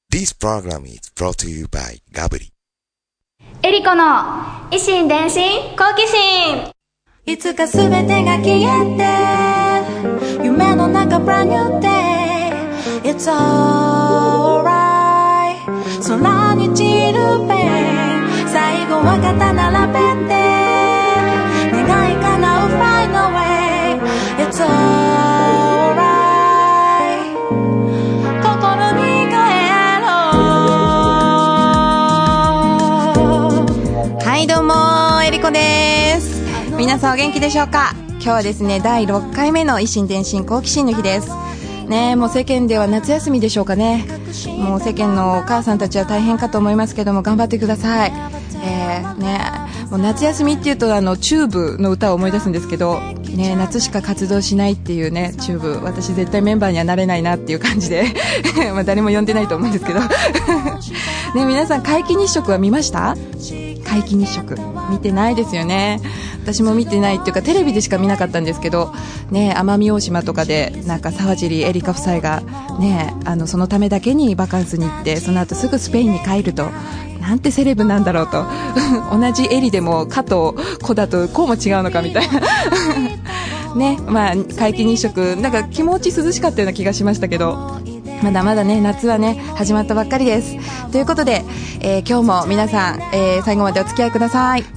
This program is brought to you by ガブリ。 エリコの以心伝心好奇心。 いつかすべてが消えて夢の中 brand new day It's alright 空に散るペン最後は肩並べて願い叶う find a way It's alright 心に帰ろう。はいどうもエリコです。皆さんお元気でしょうか。今日はですね第6回目の以心伝心好奇心の日ですね。もう世間では夏休みでしょうかね。もう世間のお母さんたちは大変かと思いますけども頑張ってください。もう夏休みっていうとチューブの歌を思い出すんですけど、ね、夏しか活動しないっていうねチューブ、私絶対メンバーにはなれないなっていう感じでまあ誰も呼んでないと思うんですけどね、皆さん皆既日食は見ました？皆既日食見てないですよね。私も見てないっていうかテレビでしか見なかったんですけどね、奄美大島とかでなんか沢尻エリカ夫妻がねそのためだけにバカンスに行ってその後すぐスペインに帰ると、なんてセレブなんだろうと同じエリでもかと子だとこうも違うのかみたいなね、まあ皆既日食なんか気持ち涼しかったような気がしましたけど、まだまだね夏はね始まったばっかりです。ということで、今日も皆さん、最後までお付き合いください。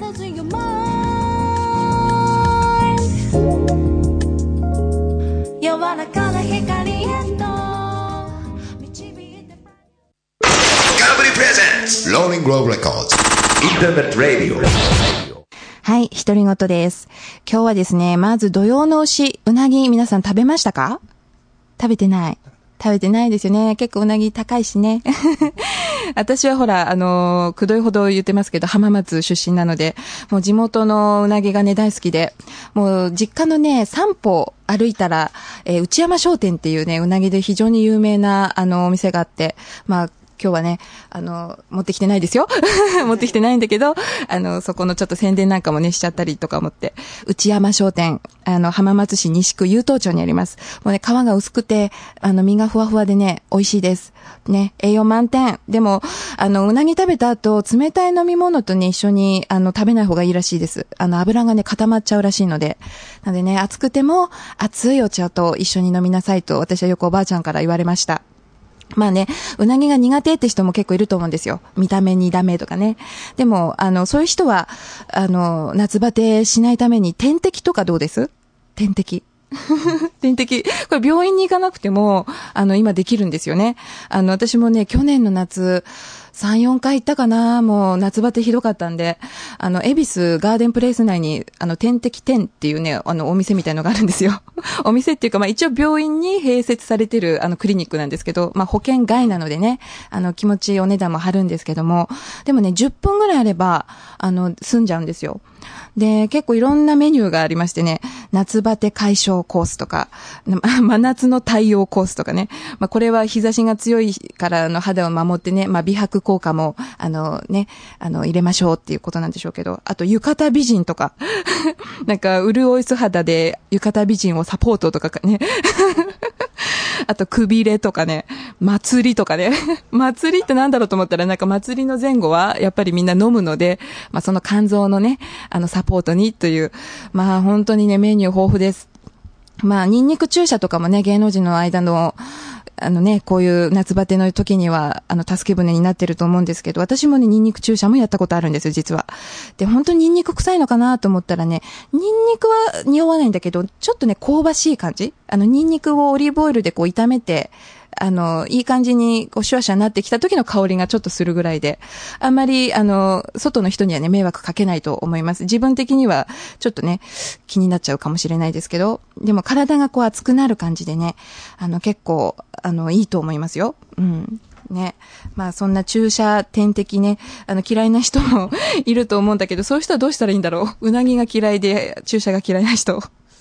柔らかな光へと導いてガブリプレゼンツローリングローブレコーズインターネットラディオ。 はい、独り言です。今日はですね、まず土曜の牛、うなぎ皆さん食べましたか？食べてないですよね。結構うなぎ高いしね。私はほら、くどいほど言ってますけど、浜松出身なので、もう地元のうなぎがね、大好きで、もう実家のね、3歩歩いたら、内山商店っていうね、うなぎで非常に有名な、お店があって、まあ、今日はね、持ってきてないですよ。持ってきてないんだけど、そこのちょっと宣伝なんかもね、しちゃったりとか思って。内山商店、浜松市西区有東町にあります。もうね、皮が薄くて、身がふわふわでね、美味しいです。ね、栄養満点。でも、うなぎ食べた後、冷たい飲み物とね、一緒に、食べない方がいいらしいです。油がね、固まっちゃうらしいので。なのでね、暑くても、熱いお茶と一緒に飲みなさいと、私はよくおばあちゃんから言われました。まあね、うなぎが苦手って人も結構いると思うんですよ。見た目にダメとかね。でも、そういう人は、夏バテしないために点滴とかどうです？点滴。点滴。これ病院に行かなくても、今できるんですよね。私もね、去年の夏、3、4回行ったかな。もう夏バテひどかったんで、恵比寿ガーデンプレイス内に、点滴店っていうね、お店みたいのがあるんですよ。お店っていうか、まあ一応病院に併設されてる、クリニックなんですけど、まあ保険外なのでね、気持ちいいお値段も張るんですけども、でもね、10分ぐらいあれば、済んじゃうんですよ。で、結構いろんなメニューがありましてね、夏バテ解消コースとか、真夏の太陽コースとかね、まあこれは日差しが強いから肌を守ってね、まあ美白効果も、入れましょうっていうことなんでしょうけど、あと浴衣美人とか、なんか潤い素肌で浴衣美人をサポートとかね、あとくびれとかね、祭りとかね、祭りってなんだろうと思ったらなんか祭りの前後はやっぱりみんな飲むので、まあその肝臓のね、サポートにという、まあ本当にねメニュー豊富です。まあニンニク注射とかもね、芸能人の間のこういう夏バテの時には、助け舟になってると思うんですけど、私もね、ニンニク注射もやったことあるんですよ、実は。で、本当にニンニク臭いのかなと思ったらね、ニンニクは匂わないんだけど、ちょっとね、香ばしい感じ？ニンニクをオリーブオイルでこう炒めて、いい感じに、こう、シュワシュワになってきた時の香りがちょっとするぐらいで、あんまり、外の人にはね、迷惑かけないと思います。自分的には、ちょっとね、気になっちゃうかもしれないですけど、でも体がこう熱くなる感じでね、結構、いいと思いますよ。うん。ね。まあ、そんな注射、点滴ね、嫌いな人もいると思うんだけど、そういう人はどうしたらいいんだろう。うなぎが嫌いで、注射が嫌いな人。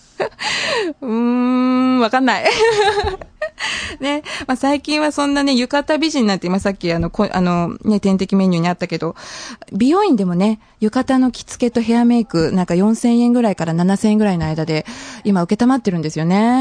わかんない。ね。まあ、最近はそんなね、浴衣美人なんて今さっきね、点滴メニューにあったけど、美容院でもね、浴衣の着付けとヘアメイク、なんか4000円ぐらいから7000円ぐらいの間で、今受けたまってるんですよね。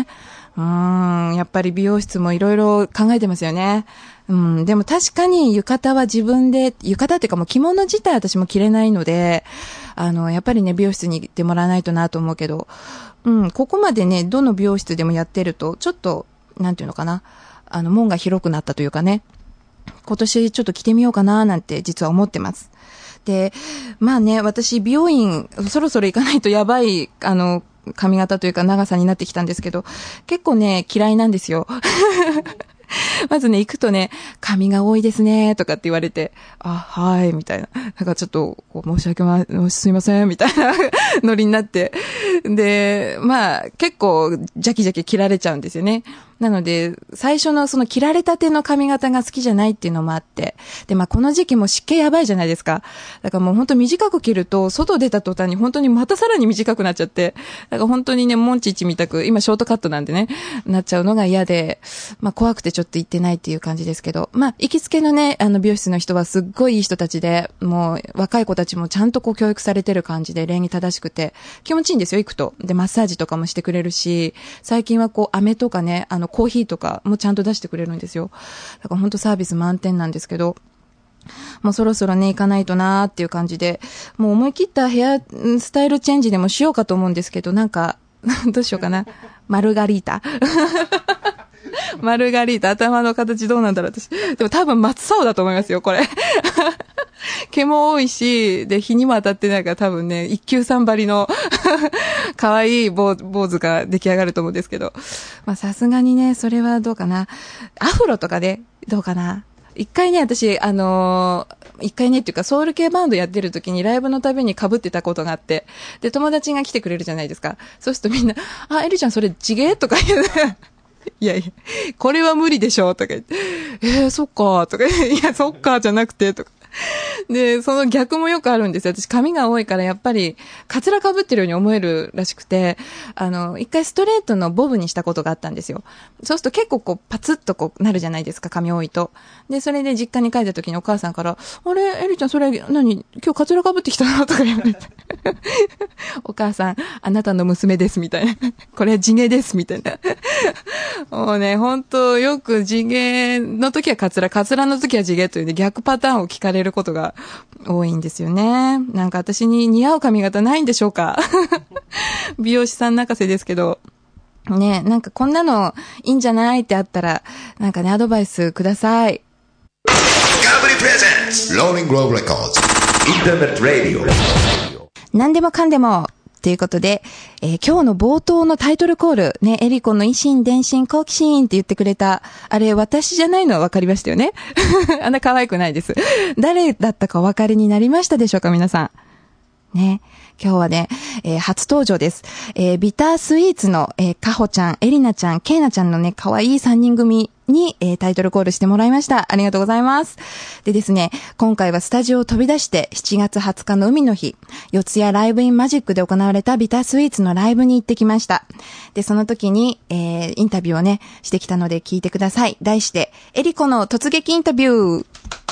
やっぱり美容室もいろいろ考えてますよね。でも確かに浴衣は自分で、浴衣っていうかもう着物自体私も着れないので、やっぱりね、美容室に行ってもらわないとなと思うけど、ここまでね、どの美容室でもやってると、ちょっと、なんていうのかな、門が広くなったというかね、今年ちょっと着てみようかななんて実は思ってます。で、まあね、私美容院、そろそろ行かないとやばい、髪型というか長さになってきたんですけど、結構ね、嫌いなんですよ。まずね、行くとね、髪が多いですね、とかって言われて、はい、みたいな。なんかちょっと、すいません、みたいなノリになって。で、まあ、結構、ジャキジャキ切られちゃうんですよね。なので、最初のその切られたての髪型が好きじゃないっていうのもあって。で、まあこの時期も湿気やばいじゃないですか。だからもう本当短く切ると、外出た途端に本当にまたさらに短くなっちゃって。だから本当にね、モンチッチみたく、今ショートカットなんでね、なっちゃうのが嫌で、まあ怖くてちょっと行ってないっていう感じですけど。まあ行きつけのね、美容室の人はすっごいいい人たちで、もう若い子たちもちゃんとこう教育されてる感じで、礼儀正しくて、気持ちいいんですよ、行くと。で、マッサージとかもしてくれるし、最近はこう、飴とかね、コーヒーとかもちゃんと出してくれるんですよ。だから本当サービス満点なんですけど、もうそろそろね、行かないとなーっていう感じで、もう思い切ったヘアスタイルチェンジでもしようかと思うんですけど、なんか、どうしようかな。マルガリータマルガリータ、頭の形どうなんだろう、私。でも多分真っ青だと思いますよ、これ。毛も多いし、で、日にも当たってないから多分ね、一級さん張りの可愛い坊主が出来上がると思うんですけど。まあさすがにね、それはどうかな。アフロとかで、どうかな。一回ね、私、一回ねっていうか、ソウル系バンドやってる時にライブのたびに被ってたことがあって、で、友達が来てくれるじゃないですか。そうするとみんな、エリちゃんそれ地毛とか言う。いやいや、これは無理でしょとか言って、そっかとか、いや、そっかじゃなくて、とか。で、その逆もよくあるんですよ。私髪が多いからやっぱり、カツラ被ってるように思えるらしくて、一回ストレートのボブにしたことがあったんですよ。そうすると結構こう、パツッとこうなるじゃないですか、髪多いと。で、それで実家に帰った時にお母さんから、あれ、エリちゃんそれ、今日カツラ被ってきたのとか言われて。お母さん、あなたの娘です、みたいな。これは地毛です、みたいな。もうね、本当よく地毛の時はカツラの時は地毛というね、逆パターンを聞かれることが多いんですよね。なんか私に似合う髪型ないんでしょうか。美容師さん泣かせですけど。ね、なんかこんなのいいんじゃないってあったら、なんかね、アドバイスください。 ガブリプレゼンツローリングローブレコーズインターネットラディオ。 何でもかんでも。ということで、今日の冒頭のタイトルコール、ね、エリコの維新伝心好奇心って言ってくれた、あれ私じゃないのは分かりましたよね。あんな可愛くないです。誰だったかお分かりになりましたでしょうか、皆さん。ね。今日はね、初登場です。ビタースイーツの、カホちゃん、エリナちゃん、ケイナちゃんのね、可愛い3人組に、タイトルコールしてもらいました。ありがとうございます。でですね、今回はスタジオを飛び出して7月20日の海の日、四谷ライブインマジックで行われたビタースイーツのライブに行ってきました。で、その時に、インタビューをね、してきたので聞いてください。題して、エリコの突撃インタビュー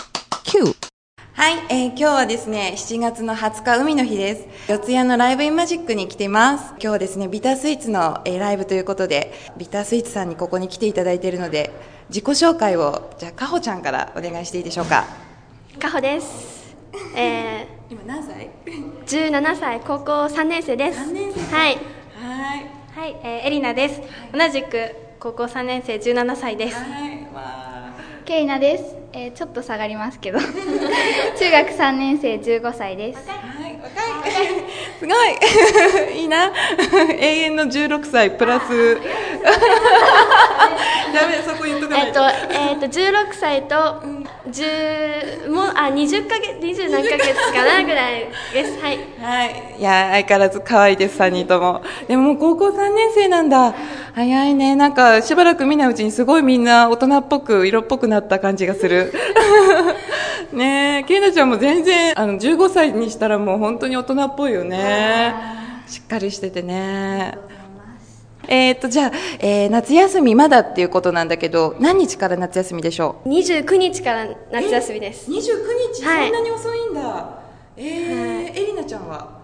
Q。はい、今日はですね、7月の20日海の日です。四谷のライブインマジックに来ています。今日はですね、ビタースイーツの、ライブということで、ビタースイーツさんにここに来ていただいているので、自己紹介を、じゃあ、かほちゃんからお願いしていいでしょうか。 かほです。 今何歳 ？17歳、高校3年生です。 3年生。 はい。 はい。 はい、エリナです。同じく高校3年生、17歳です。 はい。わケイナです。ちょっと下がりますけど中学3年生15歳です。 はい、若いすごいいいな永遠の16歳プラスダメ、そこ言っとかないと 16歳と10も20ヶ月20何ヶ月かなぐらいです。はい、 はい、いや相変わらず可愛いです3人とも。でももう高校3年生なんだ。早いね。なんかしばらく見ないうちにすごいみんな大人っぽく色っぽくなった感じがするねえ、ケイナちゃんも全然15歳にしたらもう本当に大人っぽいよね。しっかりしててね。じゃあ、夏休みまだっていうことなんだけど、何日から夏休みでしょう 29日から夏休みです。 29日、 はい、 そんなに遅いんだ。エリナちゃんは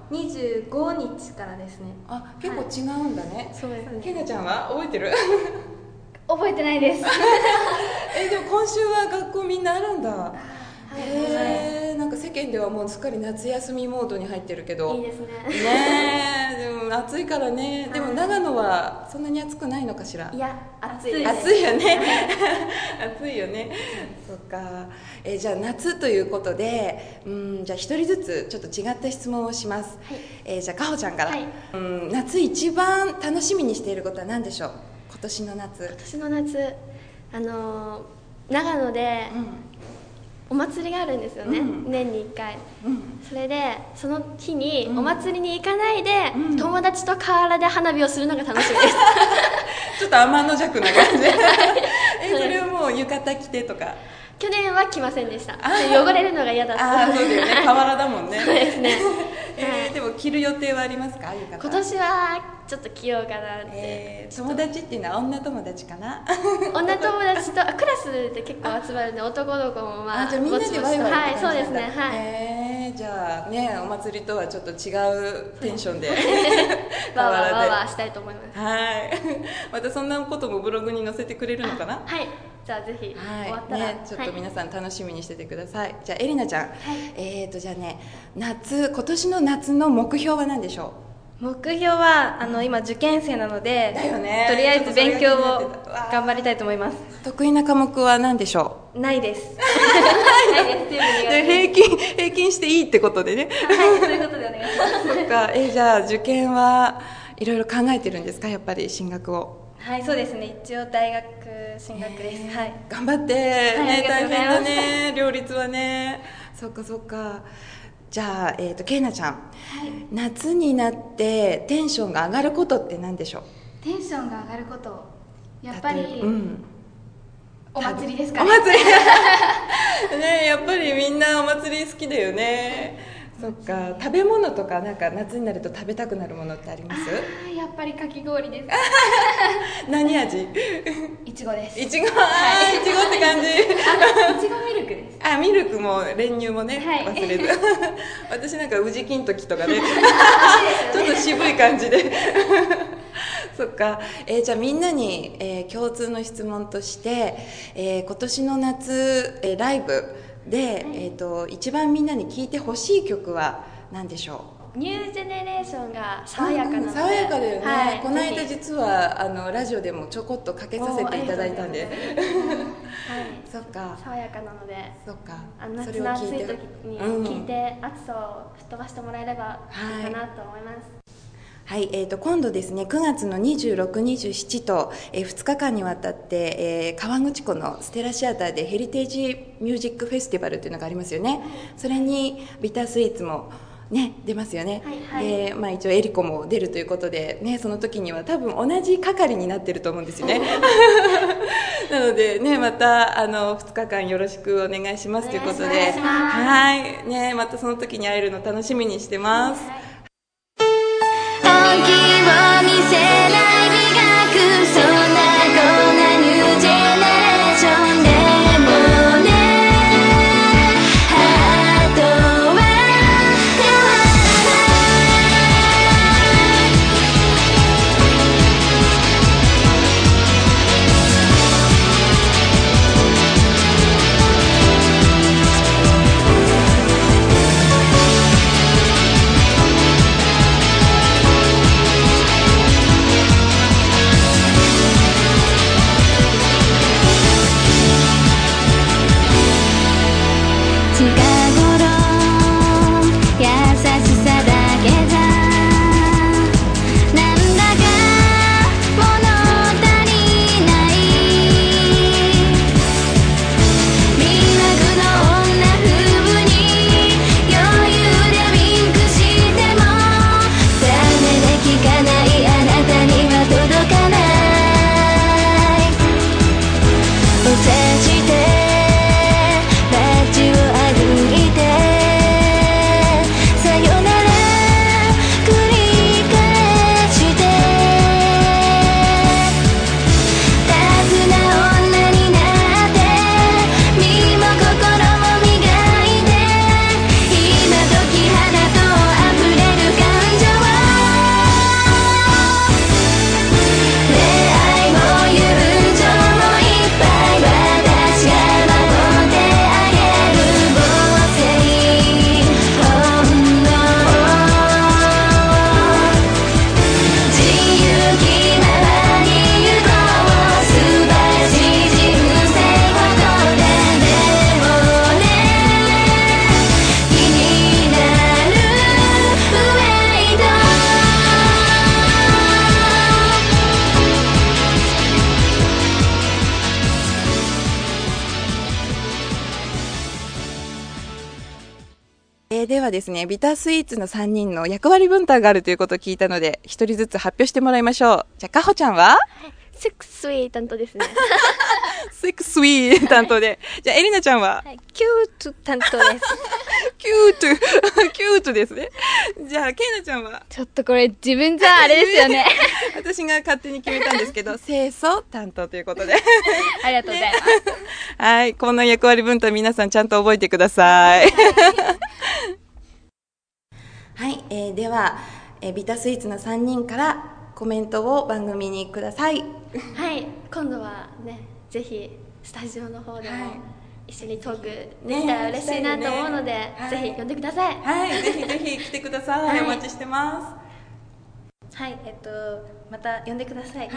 25日からですね。 あ、結構違うんだね。 そうですね。 けなちゃんは覚えてる？ 覚えてないです。 でも今週は学校みんなあるんだ。なんか世間ではもうすっかり夏休みモードに入ってるけど。 いいですね。 ねえ、でも暑いからね。でも長野はそんなに暑くないのかしら。 いや、暑いです。 暑いよね。暑いよね。そっか。じゃあ夏ということで、じゃあ一人ずつちょっと違った質問をします。じゃあかほちゃんから、 はい。 夏一番楽しみにしていることは何でしょう？今年の夏。 今年の夏、長野でお祭りがあるんですよね、年に1回、それでその日にお祭りに行かないで、友達と河原で花火をするのが楽しみですちょっと天の弱な感じそれはもう浴衣着てとか。 去年は来ませんでした。汚れるのが嫌だったそうだよね、河原だもんね。 そうですねでも着る予定はありますか？浴衣。 今年はちょっと着ようかなって、 友達っていうのは女友達かな？ 女友達とクラスで結構集まるんで、男の子もまあじゃあみんなでワイワイはい、 ってそうですね。 はい。じゃあね、お祭りとはちょっと違うテンションでわーわーわーわーしたいと思います。 はい。またそんなこともブログに載せてくれるのかな？ はい。じゃあぜひ終わったら、 ね、ちょっと皆さん楽しみにしててください。じゃあエリナちゃん、じゃあね、今年の夏の目標は何でしょ目標は今受験生なので、 だよね、 とりあえず勉強を頑張りたいと思います。 う？得意な科目は何でしょう？ ないです。 ないです。全部苦手です。 平均していいってことでね。 はい、そういうことでお願いします。 そっか。じゃあ受験はいろいろ考えてるんですか？やっぱり進学を。 はい、そうですね。一応大学進学です。はい。 頑張って、ね、大変だね、両立はね。そっかそっか。じゃあ、けいなちゃん、夏になってテンションが上がることって何でしょう？ テンションが上がること、やっぱり、お祭りですかおね。 祭りね、やっぱりみんなお祭り好きだよね。そっか。食べ物とかなんか夏になると食べたくなるものってあります？ やっぱりかき氷です。 何味？ いちごです。 いちご、いちごって感じ。 いちごミルクです。 ミルクも練乳もね、 はい忘れず私なんか宇治金時とかねちょっと渋い感じでそっか。じゃあみんなに、共通の質問として、今年の夏、ライブで、一番みんなに聴いてほしい曲は何でしょう？ ニュージェネレーションが爽やかなので、 爽やかだよね、 はい、 この間実はラジオでもちょこっとかけさせていただいたんで、 はい、 そっか。 爽やかなので、 そっか。 夏の暑い時に聴いて暑さを吹っ飛ばしてもらえればいいかなと思います。 はい、今度ですね、9月の26、27と、2日間にわたって、河口湖のステラシアターでヘリテージミュージックフェスティバルというのがありますよね。それにビタースイーツもね、出ますよね。で、一応エリコも出るということで、ね、その時には多分同じ係になってると思うんですよね。なのでね、また2日間よろしくお願いしますということで、はい、ね、またその時に会えるの楽しみにしてます。 本気を見せない美学、そんなこんなニュージェネレーションでもね、ハートは変わら近頃優しさだけじゃなんだか物足りない魅惑の女風に余裕でウィンクしてもダメで聞かないあなたには届かないお察して街をあぐるではですね、ビタースイーツの3人の役割分担があるということを聞いたので、一人ずつ発表してもらいましょう。じゃあ、かほちゃんはセックスウィー担当ですね。 セックスウィー担当で。じゃあ、エリナちゃんは、 はい、キュート担当です。 キュートですね。じゃあ、ケイナちゃんはちょっとこれ自分じゃあれですよね。 私が勝手に決めたんですけど、清楚担当ということで。 ありがとうございます。 はい、こんな役割分担皆さんちゃんと覚えてください。はい、では、ビタスイーツの3人からコメントを番組にください。 はい、今度はね、ぜひスタジオの方でも一緒にトークできたら嬉しいなと思うので、ぜひ呼んでください。 はい、ぜひぜひ来てください。はい、お待ちしてます。 はい、また呼んでください。 はい、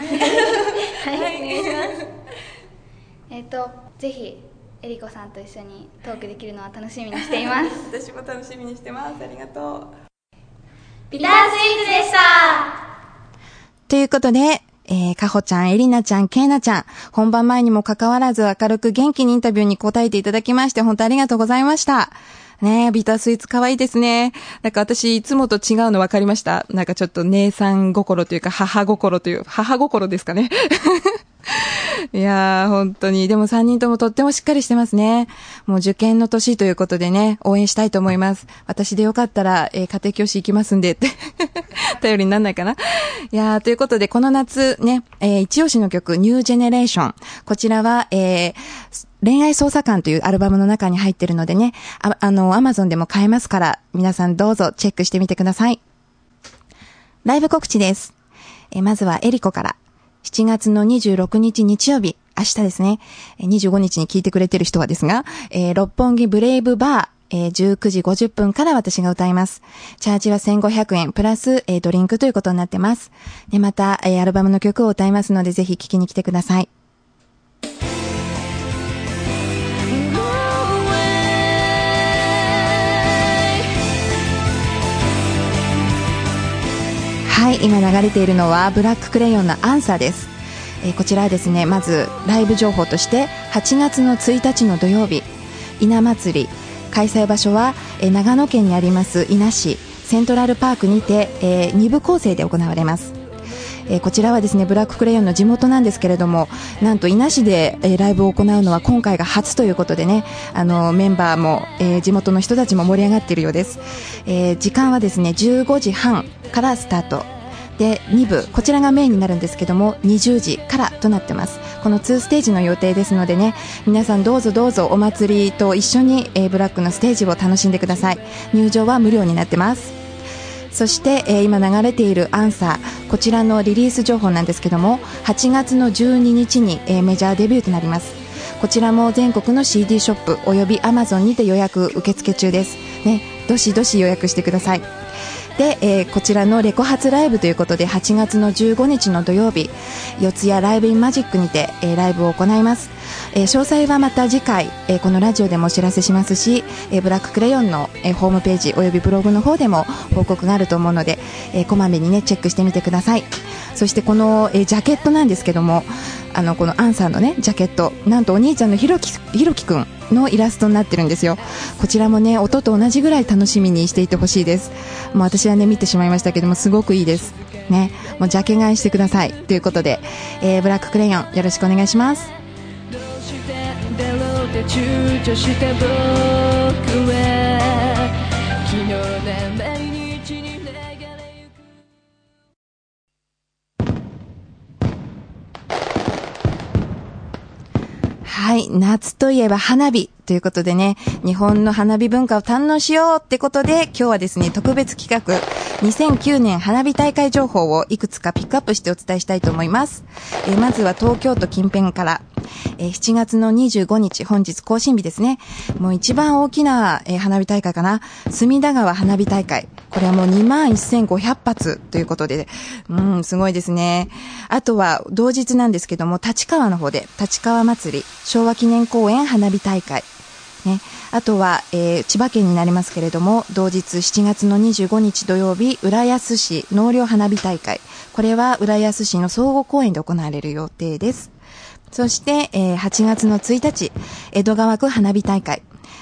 お願いします。 ぜひえりこさんと一緒にトークできるのは楽しみにしています。 私も楽しみにしてます。ありがとう。 ビタースイーツでした。 ということで、かほちゃん、えりなちゃん、けいなちゃん、本番前にもかかわらず明るく元気にインタビューに答えていただきまして、本当ありがとうございました。ねえ、ビタースイーツ可愛いですね。なんか私、いつもと違うの分かりました。なんかちょっと姉さん心というか、母心ですかね。いやー、本当に。でも3人ともとってもしっかりしてますね。もう受験の年ということでね、応援したいと思います。私でよかったら、家庭教師行きますんでって。頼りになんないかな。いやー、ということで、この夏ね、一押しの曲、ニュージェネレーション。こちらは、恋愛捜査官というアルバムの中に入ってるのでね、Amazon でも買えますから、皆さんどうぞチェックしてみてください。ライブ告知です。まずはエリコから。7月の26日日曜日、明日ですね、25日に聞いてくれてる人はですが、六本木ブレイブバー、19時50分から私が歌います。チャージは1500円プラス、ドリンクということになってます。で、また、アルバムの曲を歌いますので、ぜひ聴きに来てください。はい、今流れているのはブラッククレヨンのアンサーです。こちらはですね、まずライブ情報として8月の1日の土曜日、稲祭り、開催場所は長野県にあります伊那市セントラルパークにて2部構成で行われます。こちらはですね、ブラッククレヨンの地元なんですけれども、なんと伊那市でライブを行うのは今回が初ということでね、メンバーも地元の人たちも盛り上がっているようです。時間はですね、15時半からスタートで、2部こちらがメインになるんですけども、20時からとなってます。この2ステージの予定ですのでね、皆さんどうぞどうぞお祭りと一緒にブラックのステージを楽しんでください。入場は無料になってます。そして、今流れているアンサー、こちらのリリース情報なんですけども、8月の12日に、メジャーデビューとなります。こちらも全国の CD ショップおよび Amazon にて予約受付中ですね。どしどし予約してください。で、こちらのレコ発ライブということで、8月の15日の土曜日、四谷ライブインマジックにて、ライブを行います。詳細はまた次回、このラジオでもお知らせしますし、ブラッククレヨンの、ホームページおよびブログの方でも報告があると思うので、こまめにねチェックしてみてください。そしてこの、ジャケットなんですけども、このアンさんのねジャケット、なんとお兄ちゃんのひろきくんのイラストになってるんですよ。こちらもね、音と同じぐらい楽しみにしていてほしいです。もう私はね見てしまいましたけども、すごくいいですね。もうジャケ買いしてくださいということで、ブラッククレヨンよろしくお願いします。 どうしてだろうって躊躇した僕は昨日な毎日に流れゆく。 はい、夏といえば花火ということでね、日本の花火文化を堪能しようってことで、今日はですね、特別企画2009年花火大会情報をいくつかピックアップしてお伝えしたいと思います。まずは東京都近辺から、7月の25日、本日更新日ですね。もう一番大きな、花火大会かな、隅田川花火大会。これはもう21,500発ということで、すごいですね。あとは同日なんですけども、立川の方で立川祭り昭和記念公園花火大会ね。あとは、千葉県になりますけれども、同日7月の25日土曜日、浦安市納涼花火大会。これは浦安市の総合公園で行われる予定です。そして、8月の1日、江戸川区花火大会。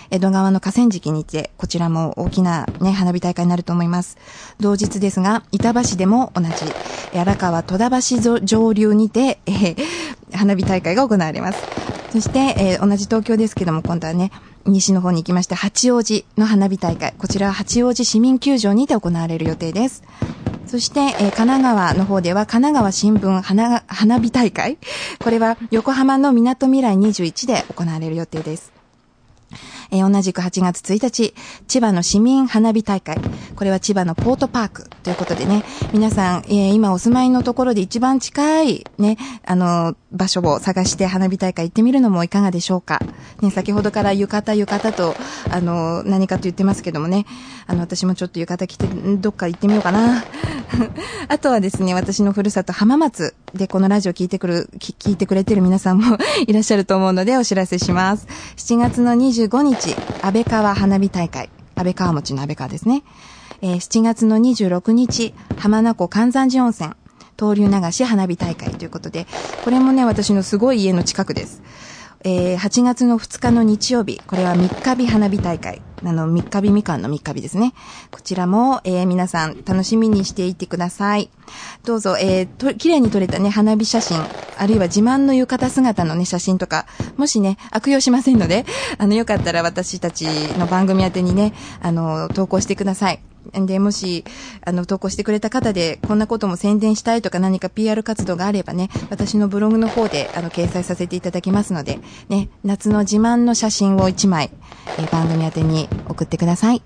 江戸川の河川敷にて、こちらも大きなね、花火大会になると思います。同日ですが、板橋でも同じ、荒川戸田橋上流にて、花火大会が行われます。そして、同じ東京ですけども、今度はね、西の方に行きまして、八王子の花火大会。こちらは八王子市民球場にて行われる予定です。そして、神奈川の方では、神奈川新聞花火大会。これは横浜の港未来21で行われる予定です。同じく8月1日、千葉の市民花火大会。これは千葉のポートパークということでね、皆さん、今お住まいのところで一番近いね、場所を探して花火大会行ってみるのもいかがでしょうか。ね、先ほどから浴衣と、何かと言ってますけどもね、私もちょっと浴衣着て、どっか行ってみようかな。あとはですね、私のふるさと浜松でこのラジオ聞いてくれてる皆さんもいらっしゃると思うのでお知らせします。7月の25日、安倍川花火大会。安倍川餅の安倍川ですね。7月の26日、浜名湖関山寺温泉、東流流し花火大会ということで、これもね、私のすごい家の近くです。8月の2日の日曜日、これは三日日花火大会。三日日みかんの三日日ですね。こちらも、皆さん楽しみにしていてください。どうぞ、綺麗に撮れたね、花火写真、あるいは自慢の浴衣姿のね、写真とか、もしね、悪用しませんので、よかったら私たちの番組宛てにね、投稿してください。で、もし、投稿してくれた方で、こんなことも宣伝したいとか何か PR 活動があればね、私のブログの方で、掲載させていただきますので、ね、夏の自慢の写真を1枚、番組宛てに送ってください。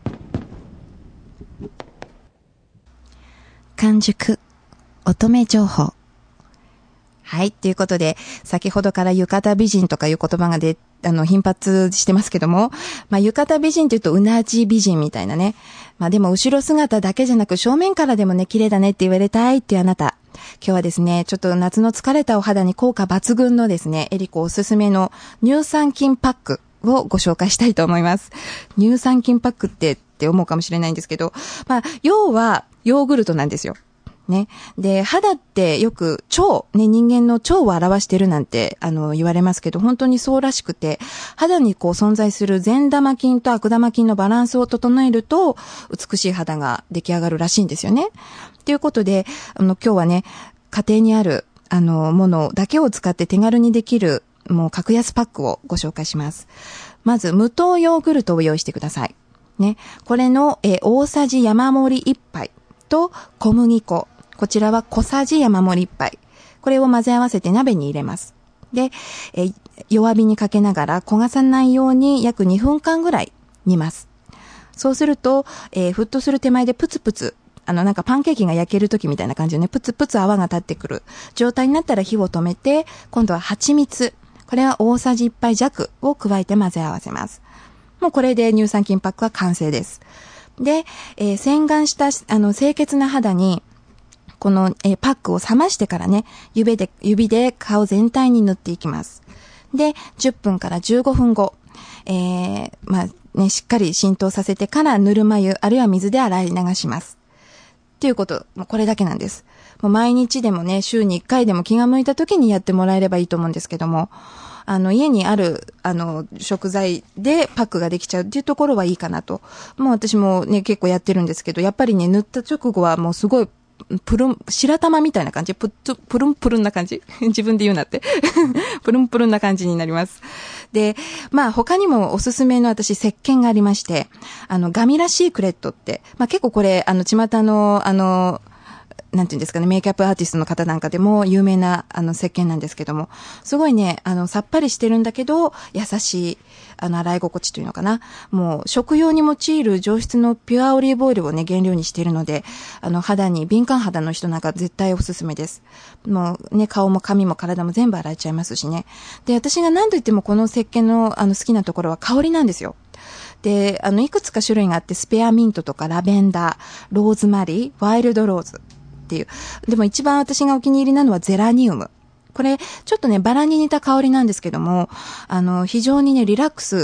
完熟、乙女情報。はい。ということで、先ほどから浴衣美人とかいう言葉が頻発してますけども、浴衣美人というとうなじ美人みたいなね。でも後ろ姿だけじゃなく正面からでもね、綺麗だねって言われたいっていうあなた。今日はですね、ちょっと夏の疲れたお肌に効果抜群のですね、エリコおすすめの乳酸菌パックをご紹介したいと思います。乳酸菌パックって思うかもしれないんですけど、要はヨーグルトなんですよ。ね。で、肌ってよく腸、ね、人間の腸を表してるなんて、言われますけど、本当にそうらしくて、肌に存在する善玉菌と悪玉菌のバランスを整えると、美しい肌が出来上がるらしいんですよね。ということで、今日はね、家庭にある、ものだけを使って手軽にできる、もう格安パックをご紹介します。まず、無糖ヨーグルトを用意してください。ね。これの、大さじ山盛り1杯と小麦粉。こちらは小さじ山盛り1杯。これを混ぜ合わせて鍋に入れます。で、弱火にかけながら焦がさないように約2分間ぐらい煮ます。そうすると、沸騰する手前でプツプツ、なんかパンケーキが焼ける時みたいな感じでね、プツプツ泡が立ってくる状態になったら火を止めて、今度は蜂蜜。これは大さじ1杯弱を加えて混ぜ合わせます。もうこれで乳酸菌パックは完成です。で、洗顔した清潔な肌に、このパックを冷ましてからね、指で顔全体に塗っていきます。で、10分から15分後、しっかり浸透させてからぬるま湯、あるいは水で洗い流します。っていうこと、これだけなんです。もう毎日でもね、週に1回でも気が向いた時にやってもらえればいいと思うんですけども、家にある、食材でパックができちゃうっていうところはいいかなと。もう私もね、結構やってるんですけど、やっぱりね、塗った直後はもうすごい、白玉みたいな感じ、プルンプルンな感じ自分で言うなって。プルンプルンな感じになります。で、他にもおすすめの私、石鹸がありまして、ガミラシークレットって、結構これ、巷の、なんていうんですかね、メイクアップアーティストの方なんかでも有名な石鹸なんですけども、すごいね、さっぱりしてるんだけど、優しい、洗い心地というのかな。もう、食用に用いる上質のピュアオリーブオイルをね、原料にしているので、敏感肌の人なんか絶対おすすめです。もうね、顔も髪も体も全部洗えちゃいますしね。で、私が何と言ってもこの石鹸の好きなところは香りなんですよ。で、いくつか種類があって、スペアミントとかラベンダー、ローズマリー、ワイルドローズ。っていう。でも一番私がお気に入りなのはゼラニウム。これ、ちょっとね、バラに似た香りなんですけども、非常にね、リラックス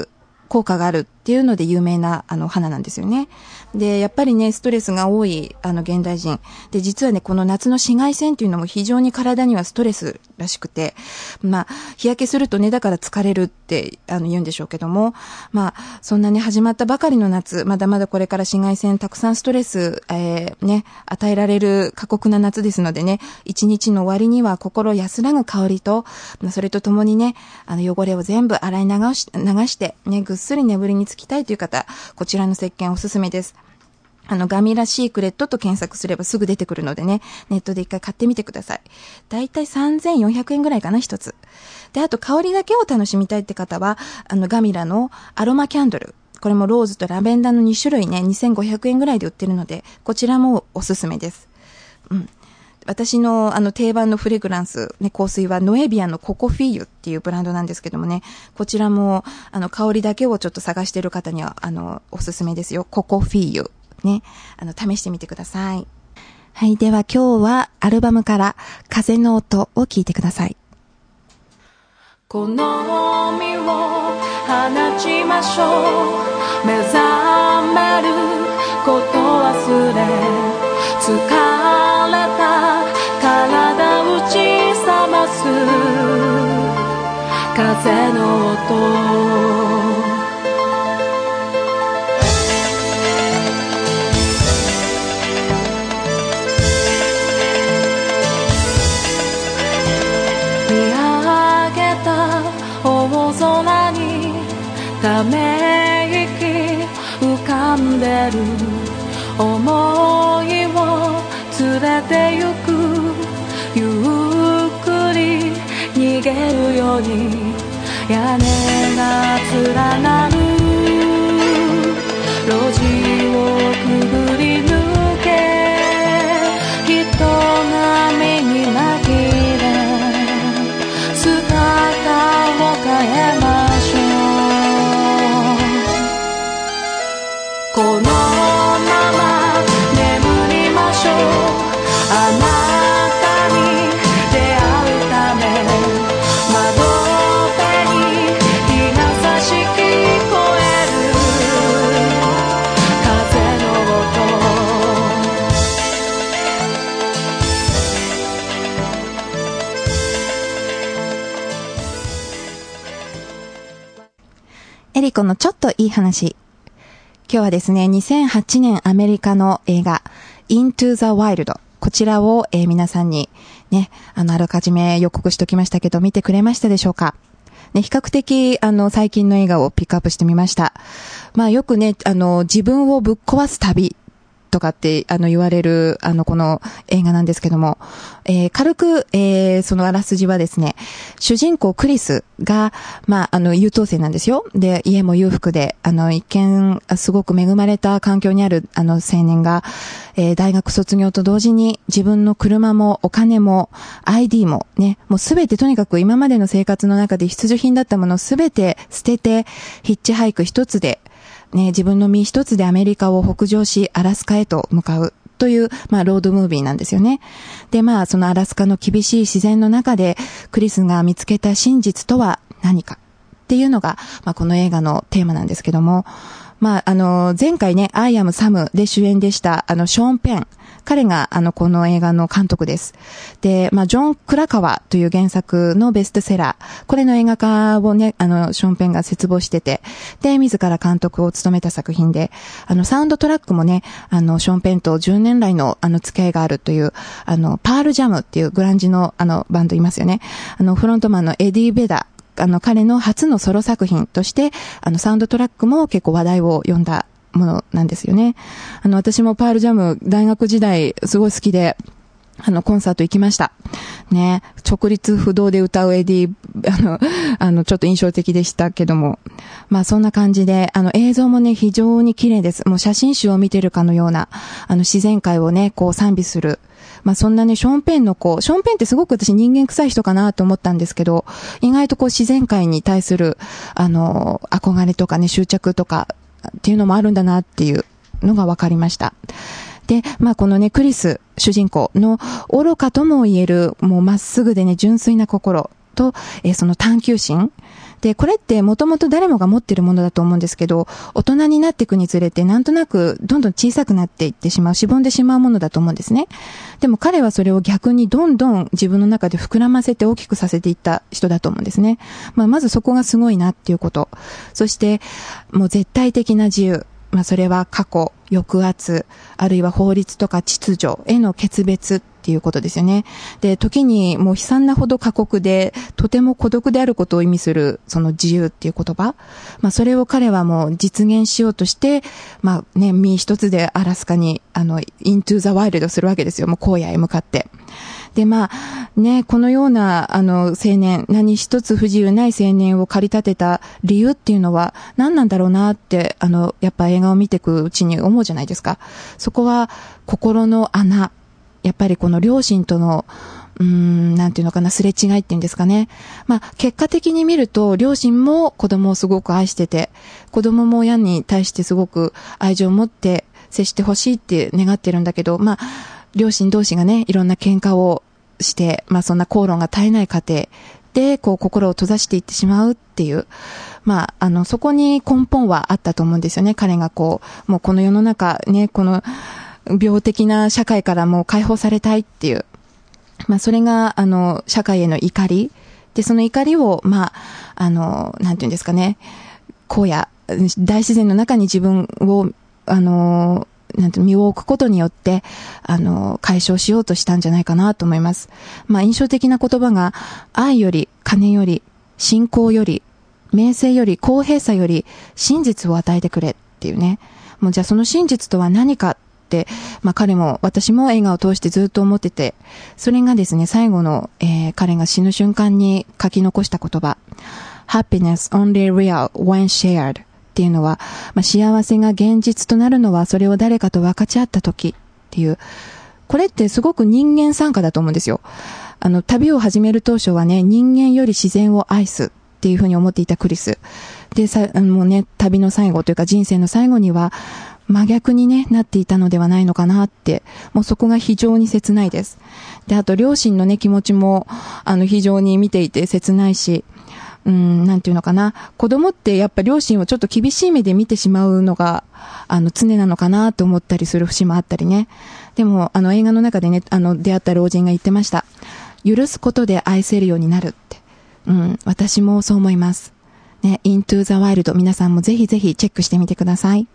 効果があるっていうので有名な花なんですよね。で、やっぱりね、ストレスが多い現代人で、実はね、この夏の紫外線っていうのも非常に体にはストレスらしくて、日焼けするとね、だから疲れるって言うんでしょうけども、そんなね、始まったばかりの夏、まだまだこれから紫外線たくさんストレス、与えられる過酷な夏ですのでね、一日の終わりには心安らぐ香りと、それとともにね、汚れを全部洗い流してね、ぐっすり眠りにつきたいという方、こちらの石鹸おすすめです。ガミラシークレットと検索すればすぐ出てくるのでね、ネットで一回買ってみてください。だいたい3400円ぐらいかな、一つ。で、あと香りだけを楽しみたいって方は、ガミラのアロマキャンドル。これもローズとラベンダーの2種類ね、2500円ぐらいで売ってるので、こちらもおすすめです。私の定番のフレグランス、ね、香水はノエビアのココフィーユっていうブランドなんですけどもね、こちらも香りだけをちょっと探している方にはおすすめですよ。ココフィーユ。ね、試してみてください。はい、では今日はアルバムから風の音を聞いてください。 この身を放ちましょう。目覚めること忘れ、疲れた体打ち覚ます風の音。ため息浮かんでる想いを連れてゆく、ゆっくり逃げるように屋根が連なる路地をくぐり抜け、人波に紛れ姿を変えましょう。このまま眠りましょう。あなたに出会うため、窓辺に日が差し聞こえる風の音。エリコのちょっといい話。今日はですね、2008年アメリカの映画 Into the Wild、 こちらを、皆さんにね、あらかじめ予告しておきましたけど、見てくれましたでしょうかね。比較的最近の映画をピックアップしてみました。よくね、自分をぶっ壊す旅とかって言われるこの映画なんですけども、軽く、そのあらすじはですね、主人公クリスが優等生なんですよ。で、家も裕福で一見すごく恵まれた環境にある青年が、大学卒業と同時に自分の車もお金も ID もね、もうすべてとにかく今までの生活の中で必需品だったものをすべて捨ててヒッチハイク一つでね、自分の身一つでアメリカを北上し、アラスカへと向かうという、ロードムービーなんですよね。で、そのアラスカの厳しい自然の中で、クリスが見つけた真実とは何かっていうのが、この映画のテーマなんですけども、前回ね、I am Sam で主演でした、ショーン・ペン。彼が、この映画の監督です。で、ジョン・クラカワという原作のベストセラー。これの映画化をね、ショーン・ペンが切望してて、で、自ら監督を務めた作品で、サウンドトラックもね、ショーン・ペンと10年来の、付き合いがあるという、パール・ジャムっていうグランジの、バンドいますよね。フロントマンのエディ・ベダ。彼の初のソロ作品として、サウンドトラックも結構話題を呼んだものなんですよね。私もパールジャム大学時代すごい好きで、コンサート行きました。ね、直立不動で歌うエディ、ちょっと印象的でしたけども。そんな感じで、映像もね、非常に綺麗です。もう写真集を見てるかのような、自然界をね、こう賛美する。そんなね、ショーン・ペンってすごく私人間臭い人かなと思ったんですけど、意外と自然界に対する、憧れとかね、執着とかっていうのもあるんだなっていうのが分かりました。で、このね、クリス、主人公の愚かとも言える、もうまっすぐでね、純粋な心と、その探求心。 で、これってもともと誰もが持っているものだと思うんですけど、大人になっていくにつれてなんとなくどんどん小さくなっていってしまう、しぼんでしまうものだと思うんですね。でも彼はそれを逆にどんどん自分の中で膨らませて大きくさせていった人だと思うんですね。まずそこがすごいなっていうこと。そしてもう絶対的な自由。それは過去、抑圧、あるいは法律とか秩序への決別っていうことですよね。で、時にもう悲惨なほど過酷で、とても孤独であることを意味する、その自由っていう言葉。それを彼はもう実現しようとして、身一つでアラスカに、into the wild するわけですよ。もう荒野へ向かって。で、このような、青年、何一つ不自由ない青年を駆り立てた理由っていうのは何なんだろうなって、やっぱ映画を見ていくうちに思うじゃないですか。そこは、心の穴。やっぱりこの両親との、なんていうのかな、すれ違いっていうんですかね。結果的に見ると、両親も子供をすごく愛してて、子供も親に対してすごく愛情を持って接してほしいって願ってるんだけど、両親同士がね、いろんな喧嘩をして、そんな口論が絶えない過程で、心を閉ざしていってしまうっていう、そこに根本はあったと思うんですよね。彼がもうこの世の中ね、この病的な社会からもう解放されたいっていう、それが、社会への怒り。で、その怒りを、なんていうんですかね、荒野、大自然の中に自分を、身を置くことによって、解消しようとしたんじゃないかなと思います。印象的な言葉が、愛より、金より、信仰より、名声より、公平さより、真実を与えてくれっていうね。もうじゃあその真実とは何かって、彼も、私も映画を通してずっと思ってて、それがですね、最後の、彼が死ぬ瞬間に書き残した言葉、Happiness only real when shared。っていうのは、幸せが現実となるのはそれを誰かと分かち合った時っていう、これってすごく人間参加だと思うんですよ。旅を始める当初はね、人間より自然を愛すっていうふうに思っていたクリスで、もうね、旅の最後というか人生の最後には真逆にね、なっていたのではないのかなって、もうそこが非常に切ないです。で、あと両親のね、気持ちも非常に見ていて切ないし、なんていうのかな。子供ってやっぱ両親をちょっと厳しい目で見てしまうのが、常なのかなと思ったりする節もあったりね。でも、映画の中でね、出会った老人が言ってました。許すことで愛せるようになるって。私もそう思います。ね、Into the Wild 皆さんもぜひぜひチェックしてみてください。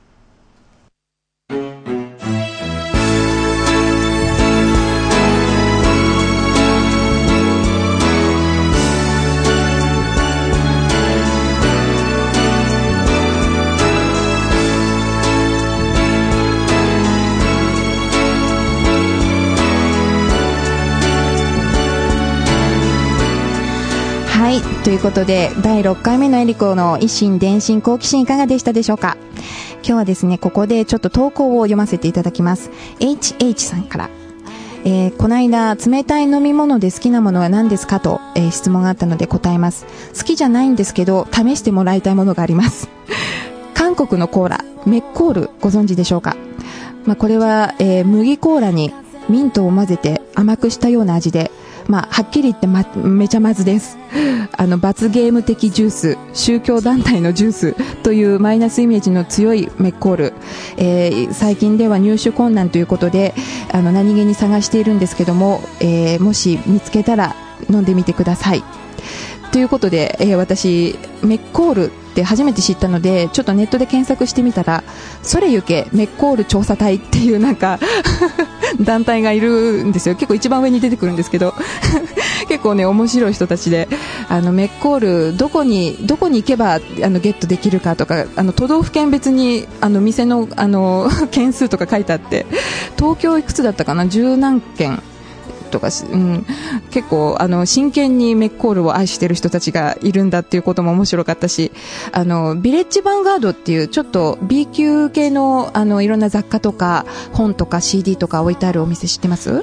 はい。ということで、第6回目のエリコの一心伝心好奇心いかがでしたでしょうか。今日はですね、ここでちょっと投稿を読ませていただきます。HH さんから。この間、冷たい飲み物で好きなものは何ですかと、質問があったので答えます。好きじゃないんですけど、試してもらいたいものがあります。韓国のコーラ、メッコール、ご存知でしょうか。これは、麦コーラにミントを混ぜて甘くしたような味で、はっきり言って、めちゃまずです。罰ゲーム的ジュース、宗教団体のジュースというマイナスイメージの強いメッコール。最近では入手困難ということで、何気に探しているんですけども、もし見つけたら飲んでみてください。ということで、私、メッコールって初めて知ったので、ちょっとネットで検索してみたら、それゆけメッコール調査隊っていうなんか、団体がいるんですよ。結構一番上に出てくるんですけど、結構ね、面白い人たちで、メッコール、どこに行けば、ゲットできるかとか、都道府県別に、店の、件数とか書いてあって、東京いくつだったかな、十何件。とか、結構真剣にメッコールを愛している人たちがいるんだっていうことも面白かったし、ビレッジヴァンガードっていうちょっと B 級系のいろんな雑貨とか本とか CD とか置いてあるお店知ってます？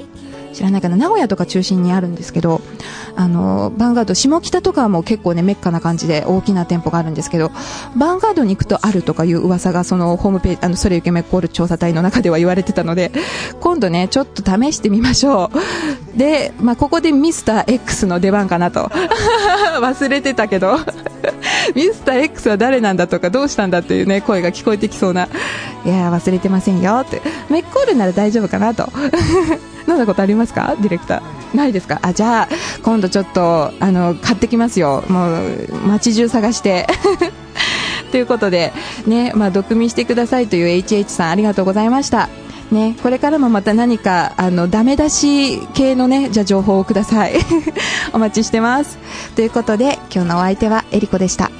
知らないかな、名古屋とか中心にあるんですけど、ヴァンガード下北とかはもう結構ねメッカな感じで大きな店舗があるんですけど、ヴァンガードに行くとあるとかいう噂がそのホームページ、それゆけメッコール調査隊の中では言われてたので、今度ねちょっと試してみましょう。で、ここでミスター X の出番かなと忘れてたけどミスター X は誰なんだとかどうしたんだっていうね声が聞こえてきそうな、いや忘れてませんよって、メッコールなら大丈夫かなと飲んだことありますか、ディレクター。ないですか。じゃあ今度ちょっと買ってきますよ、もう街中探してということでね、読みしてくださいという HH さんありがとうございましたね。これからもまた何かダメ出し系のね、じゃあ情報をくださいお待ちしてます。ということで今日のお相手はエリコでした。